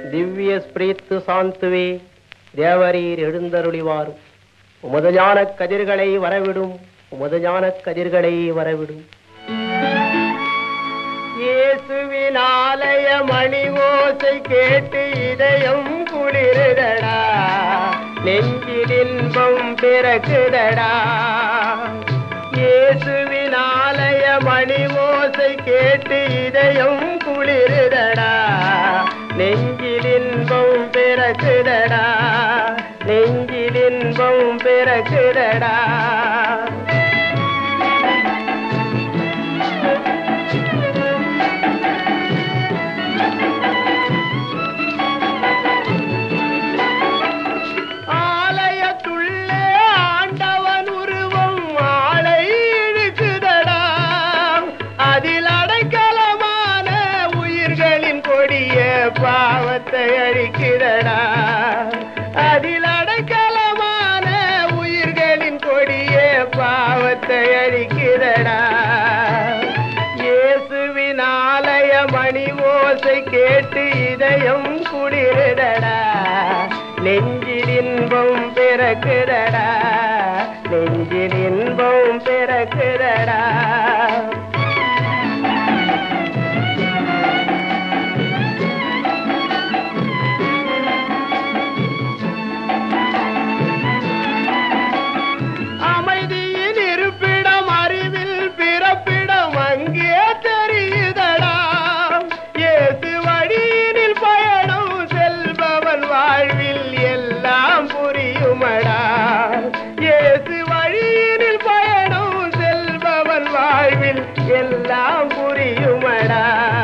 திவ்ய ஸ்பிரித்து சாந்துவே, தேவரீர் எழுந்தருளிவாரும். உமது ஞான கதிர்களை வரவிடும், உமது ஞான கதிர்களை வரவிடும். இயேசுவின் ஆலய மணி ஓசை கேட்டு இதயம் குளிருதடா, நெஞ்சில் இன்பம் பிறக்குதடா. இயேசுவின் ஆலய மணி ஓசை கேட்டு இதயம் குளிருதடா, நெஞ்சில் இன்பம் பிறக்குதடா, நெஞ்சில் இன்பம் பிறக்குதடா. ஆலயத்துள்ளே ஆண்டவன் உருவம் ஆளை இழுக்குதடா, அதில் அடைக்கலமான உயிர்களின் கொடிய பாவத்தை அழிக்குதடா, அதில் அடைக்கலமான உயிர்களின் கொடிய பாவத்தை அழிக்குதடா. இயேசுவின் ஆலய மணி ஓசை கேட்டு இதயம் குளிருதடா, நெஞ்சில் இன்பம் பிறக்குதடா, நெஞ்சில் இன்பம் பிறக்குதடா. அமைதியின் இருப்பிடம், அறிவில் பிறப்பிடம் அங்கே தெரியுதடா. இயேசு வழியினில் பயணம் செல்பவன் வாழ்வில் எல்லாம் புரியுமடா. இயேசு வழியினில் பயணம் செல்பவன் வாழ்வில் எல்லாம் புரியுமடா.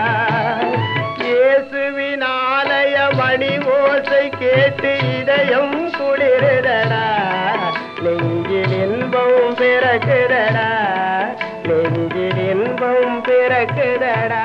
இயேசுவின் ஆலய மணி ஓசை கேட்டு இதயம் குளிருதடா, நெஞ்சில் இன்பம் பிறக்குதடா, நெஞ்சில் இன்பம் பிறக்குதடா.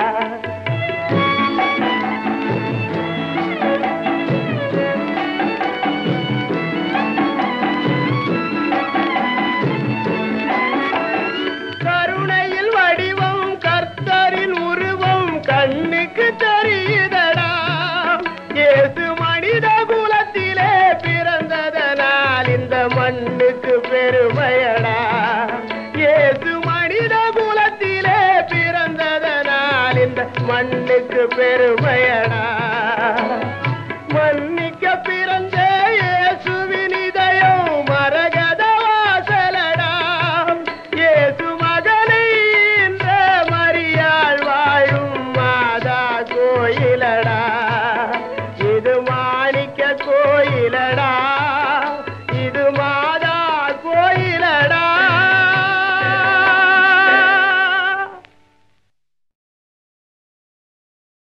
கருணையில் வடிவம், கர்த்தரின் உருவம் கண்ணுக்கு தெரியுதடா. இயேசு மனித குலத்திலே பிறந்ததனால் இந்த மண்ணுக்கு பெருமையடா. இயேசு மனித குலத்திலே பிறந்ததனால் இந்த மண்ணுக்கு பெருமை